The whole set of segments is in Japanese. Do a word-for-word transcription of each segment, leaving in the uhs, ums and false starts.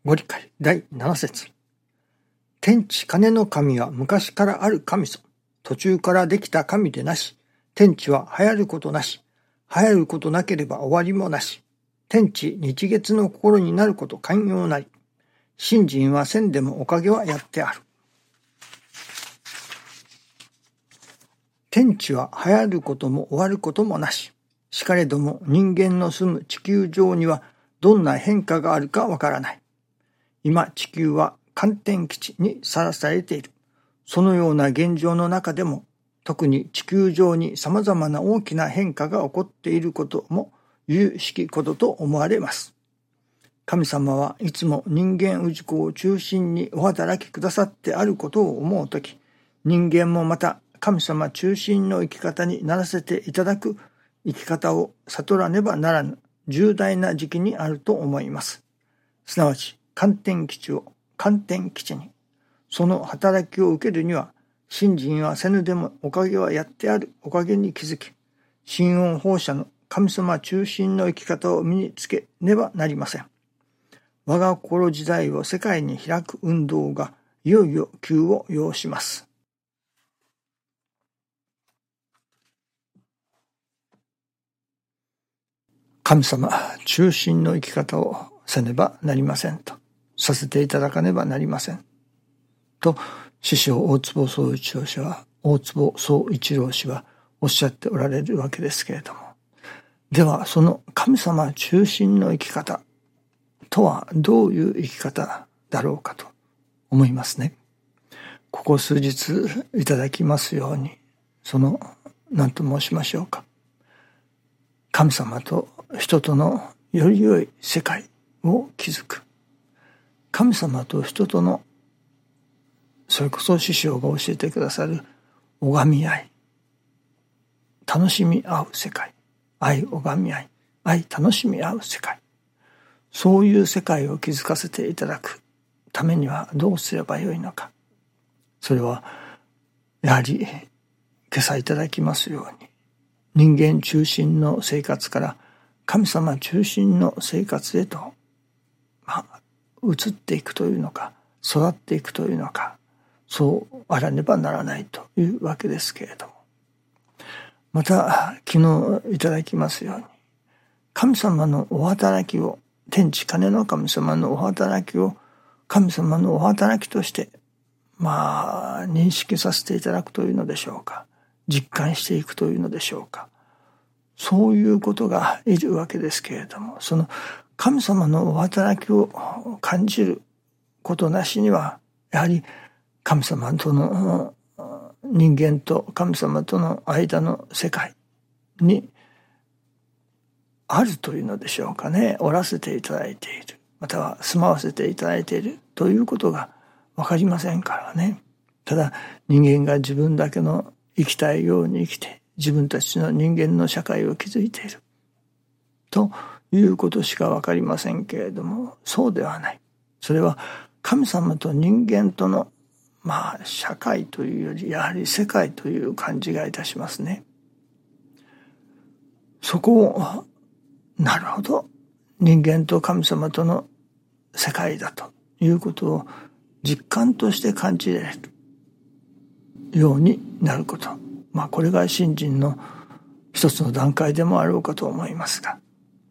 ご理解だいなな節。天地金の神は昔からある神ぞ。途中からできた神でなし。天地は流行ることなし。流行ることなければ終わりもなし。天地日月の心になること寛容なり。信心はせんでもおかげはやってある。天地は流行ることも終わることもなし。しかれども人間の住む地球上にはどんな変化があるかわからない。今地球は寒天基地にさらされている。そのような現状の中でも特に地球上に様々な大きな変化が起こっていることも有しきことと思われます。神様はいつも人間氏子を中心にお働きくださってあることを思うとき、人間もまた神様中心の生き方にならせていただく生き方を悟らねばならぬ重大な時期にあると思います。すなわち寒天基地を寒天基地に、その働きを受けるには、信心はせぬでもおかげはやってあるおかげに気づき、心音放射の神様中心の生き方を身につけねばなりません。我が心時代を世界に開く運動がいよいよ急を要します。神様中心の生き方をせねばなりませんと。させていただかねばなりませんと、師匠大坪宗一郎氏は大坪宗一郎氏はおっしゃっておられるわけですけれども、ではその神様中心の生き方とはどういう生き方だろうかと思いますね。ここ数日いただきますように、その何と申しましょうか、神様と人とのより良い世界を築く、神様と人とのそれこそ師匠が教えてくださる拝み合い、楽しみ合う世界、愛拝み合い、愛楽しみ合う世界、そういう世界を築かせていただくためにはどうすればよいのか。それはやはり今朝いただきますように、人間中心の生活から神様中心の生活へと、まあ、移っていくというのか、育っていくというのか、そうあらねばならないというわけですけれども、また昨日いただきますように、神様のお働きを、天地金の神様のお働きを神様のお働きとしてまあ認識させていただくというのでしょうか、実感していくというのでしょうか、そういうことがいるわけですけれども、その神様のお働きを感じることなしには、やはり神様との、人間と神様との間の世界にあるというのでしょうかね、おらせていただいている、または住まわせていただいているということが分かりませんからね。ただ人間が自分だけの生きたいように生きて、自分たちの人間の社会を築いているということしか分かりませんけれども、そうではない。それは神様と人間とのまあ社会というより、やはり世界という感じがいたしますね。そこをなるほど、人間と神様との世界だということを実感として感じられるようになること、まあこれが信心の一つの段階でもあろうかと思いますが、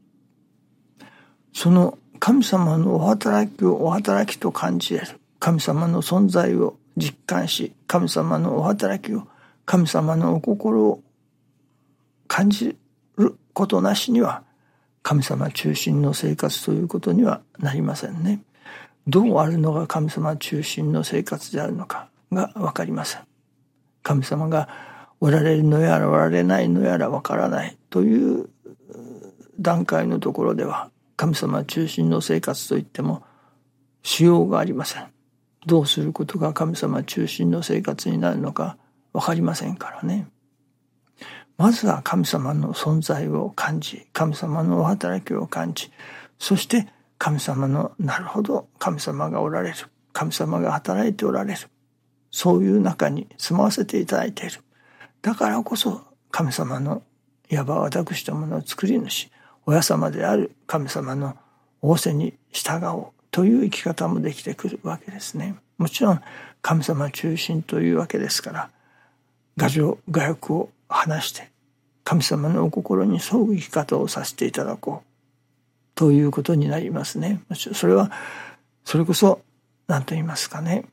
その神様のお働きをお働きと感じ得る、神様の存在を実感し、神様のお働きを、神様のお心を感じることなしには、神様中心の生活ということにはなりませんね。どうあるのが神様中心の生活であるのかが分かりません。神様がおられるのやらおられないのやら分からないという段階のところでは、神様中心の生活といってもしようがありません。どうすることが神様中心の生活になるのか分かりませんからね。まずは神様の存在を感じ、神様のお働きを感じ、そして神様の、なるほど、神様がおられる、神様が働いておられる、そういう中に住まわせていただいている。だからこそ神様の、いわば私どもの作り主、親様である神様の仰せに従おうという生き方もできてくるわけですね。もちろん神様中心というわけですから、我情我欲を離して神様のお心に沿う生き方をさせていただこうということになりますね。それはそれこそ何と言いますかね、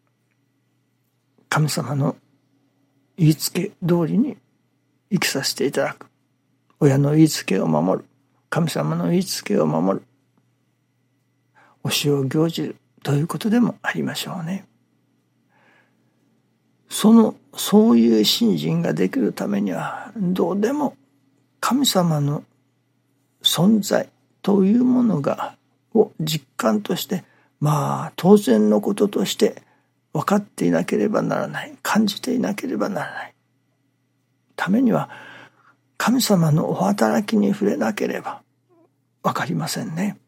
神様の言いつけ通りに生きさせていただく、親の言いつけを守る、神様の言いつけを守る、教えを行じるということでもありましょうね。そのそういう信心ができるためには、どうでも神様の存在というものがを実感として、まあ当然のこととして分かっていなければならない、感じていなければならないためには、神様のお働きに触れなければ分かりませんね。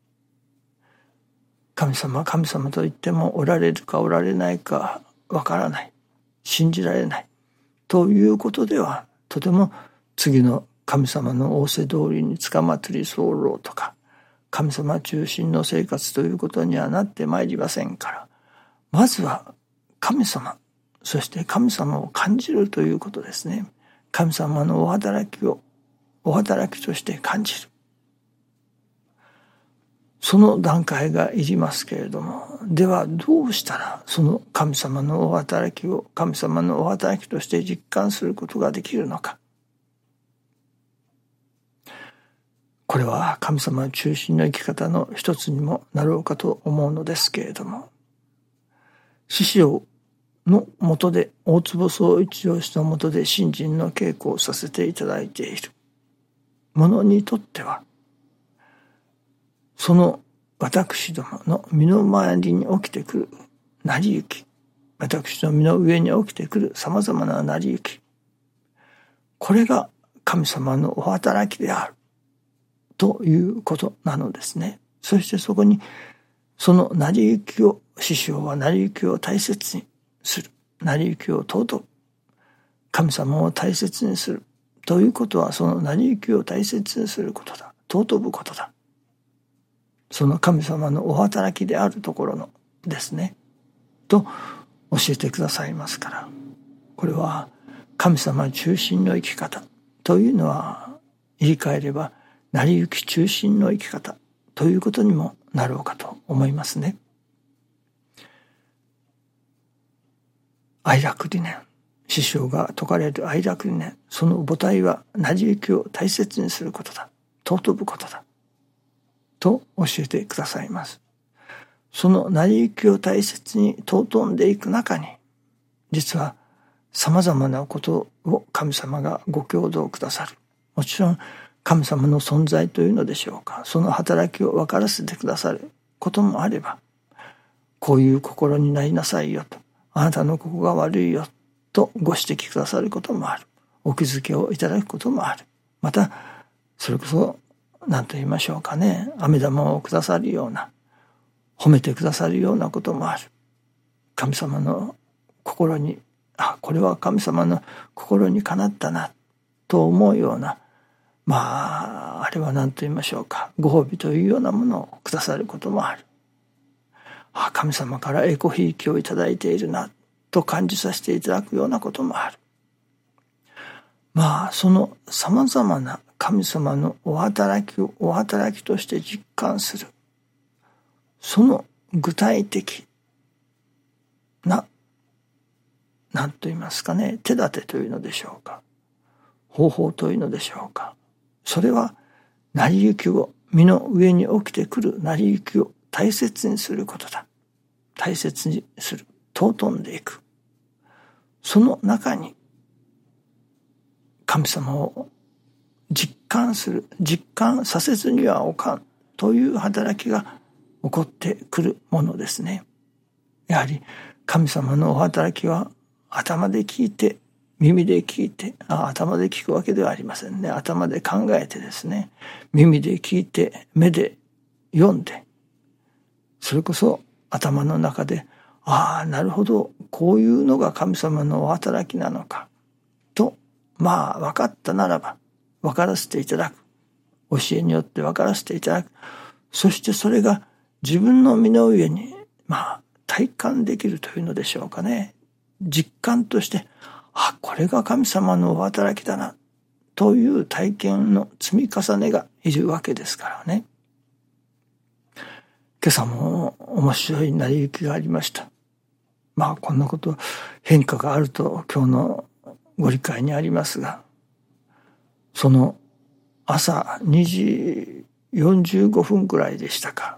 神様神様と言ってもおられるかおられないか分からない、信じられないということでは、とても次の神様の仰せ通りにつかまつり候とか神様中心の生活ということにはなってまいりませんから、まずは神様、そして神様を感じるということですね。神様のお働きをお働きとして感じる、その段階がいりますけれども、ではどうしたらその神様のお働きを神様のお働きとして実感することができるのか。これは神様中心の生き方の一つにもなろうかと思うのですけれども、師匠の下で、大坪宗一郎氏の下で信心の稽古をさせていただいている者にとっては、その私どもの身の回りに起きてくる成り行き、私の身の上に起きてくるさまざまな成り行き、これが神様のお働きであるということなのですね。そしてそこにその成り行きを、師匠は成り行きを大切にする、成り行きを尊ぶ、神様を大切にするということは、その成り行きを大切にすることだ、尊ぶことだ、その神様のお働きであるところのですねと教えてくださいますから、これは神様中心の生き方というのは、言い換えれば成り行き中心の生き方ということにもなろうかと思いますね。愛楽理念、師匠が説かれる愛楽理念、その母体は成り行きを大切にすることだ、尊ぶことだと教えてくださいます。その成り行きを大切に尊んでいく中に、実はさまざまなことを神様がご教導くださる。もちろん神様の存在というのでしょうか、その働きを分からせてくださることもあれば、こういう心になりなさいよと、あなたのここが悪いよとご指摘くださることもある。お気づけをいただくこともある。またそれこそ何と言いましょうかね、飴玉をくださるような、褒めてくださるようなこともある。神様の心に、あ、これは神様の心にかなったなと思うような、まああれは何と言いましょうか、ご褒美というようなものをくださることもある。あ、神様からエコひいきをいただいているなと感じさせていただくようなこともある。まあそのさまざまな神様のお働きをお働きとして実感する、その具体的な、何と言いますかね、手立てというのでしょうか、方法というのでしょうか、それは成り行きを、身の上に起きてくる成り行きを大切にすることだ。大切にする、尊んでいく。その中に神様を実感する、実感させずにはおかんという働きが起こってくるものですね。やはり神様のお働きは頭で聞いて、耳で聞いて、あ、頭で聞くわけではありませんね。頭で考えてですね、耳で聞いて、目で読んで、それこそ頭の中で、ああ、なるほど、こういうのが神様のお働きなのかと、まあ分かったならば分からせていただく、教えによって分からせていただく、そしてそれが自分の身の上に、まあ、体感できるというのでしょうかね。実感として、あ、これが神様のお働きだな、という体験の積み重ねがいるわけですからね。今朝も面白い成り行きがありました。まあ、こんなこと、変化があると今日のご理解にありますが、その朝にじよんじゅうごふんくらいでしたか。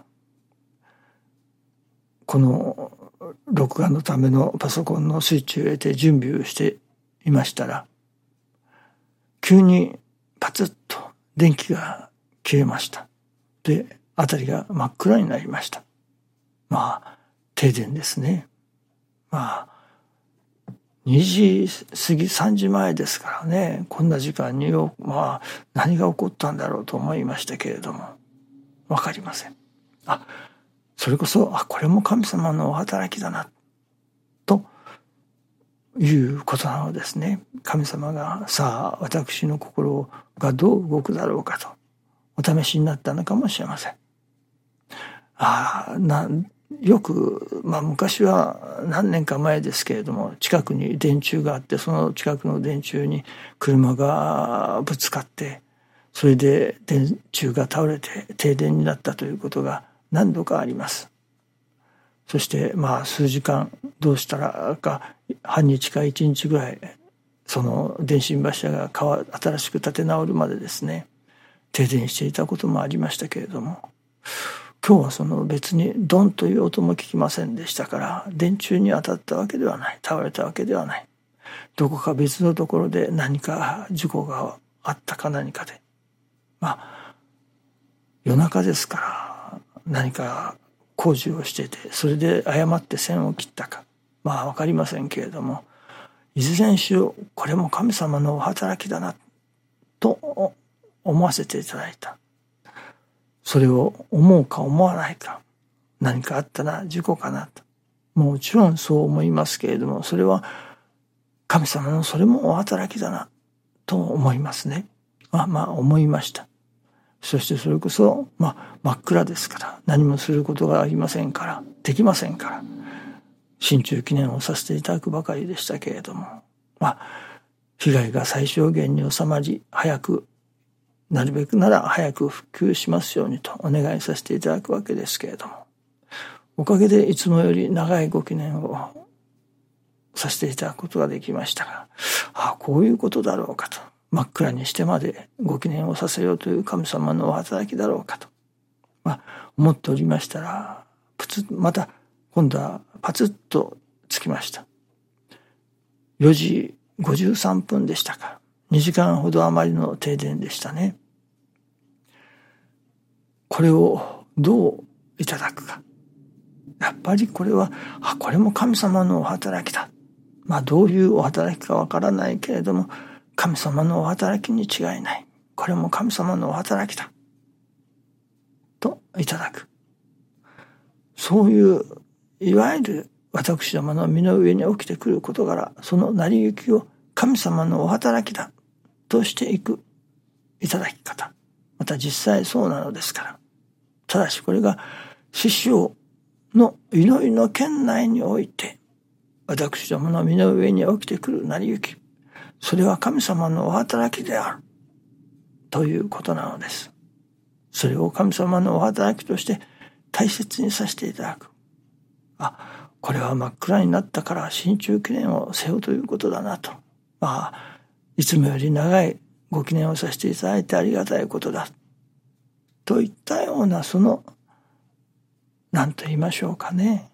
この録画のためのパソコンのスイッチを入れて準備をしていましたら、急にパツッと電気が消えました。で、辺りが真っ暗になりました。まあ、停電ですね。まあ、にじ過ぎさんじまえですからね、こんな時間によ、まあ、何が起こったんだろうと思いましたけれども、わかりません。あ、それこそ、あ、これも神様のお働きだな、ということなのですね。神様が、さあ、私の心がどう動くだろうかと、お試しになったのかもしれません。ああ、な、よく、まあ昔は何年か前ですけれども、近くに電柱があって、その近くの電柱に車がぶつかって、それで電柱が倒れて停電になったということが何度かあります。そしてまあ数時間どうしたらか、半日か一日ぐらい、その電信柱が新しく立て直るまでですね、停電していたこともありましたけれども、今日はその別にドンという音も聞きませんでしたから、電柱に当たったわけではない、倒れたわけではない、どこか別のところで何か事故があったか何かで、まあ夜中ですから何か工事をしてて、それで誤って線を切ったか、まあ分かりませんけれども、いずれにしろこれも神様のお働きだなと思わせていただいた。それを思うか思わないか、何かあったな、事故かなと、もちろんそう思いますけれども、それは神様のそれもお働きだなと思いますね。まあまあ思いました。そしてそれこそ、まあ真っ暗ですから、何もすることがありませんから、できませんから、心中記念をさせていただくばかりでしたけれども、まあ被害が最小限に収まり、早くなるべくなら早く復旧しますようにとお願いさせていただくわけですけれども、おかげでいつもより長いご記念をさせていただくことができましたが、ああ、こういうことだろうかと、真っ暗にしてまでご記念をさせようという神様のお働きだろうかと、まあ、思っておりましたら、プツッ、また今度はパツッとつきました。よじごじゅうさんぷんでしたか。にじかんほど余りの停電でしたね。これをどういただくか。やっぱりこれは、あ、これも神様のお働きだ。まあどういうお働きかわからないけれども、神様のお働きに違いない。これも神様のお働きだ。といただく。そういう、いわゆる私どもの身の上に起きてくる事柄、その成り行きを神様のお働きだとしていくいただき方。また実際そうなのですから。ただしこれが師匠の祈りの圏内において、私どもの身の上に起きてくる成り行き、それは神様のお働きであるということなのです。それを神様のお働きとして大切にさせていただく。あ、これは真っ暗になったから心中記念をせよということだなと。まあいつもより長いご記念をさせていただいてありがたいことだ。といったような、その、何と言いましょうかね。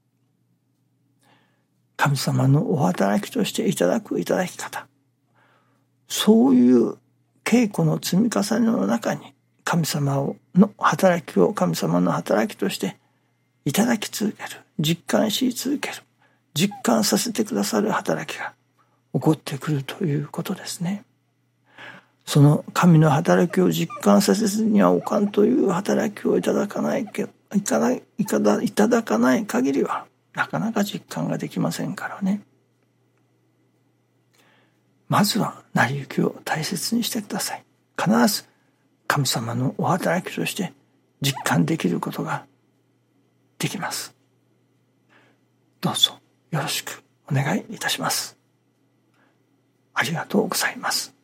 神様のお働きとしていただくいただき方。そういう稽古の積み重ねの中に、神様をの働きを神様の働きとしていただき続ける。実感し続ける。実感させてくださる働きが起こってくるということですね。その神の働きを実感させずにはおかんという働きをいただかないけいただいただいただかない限りはなかなか実感ができませんからね。まずは成り行きを大切にしてください。必ず神様のお働きとして実感できることができます。どうぞよろしくお願いいたします。ありがとうございます。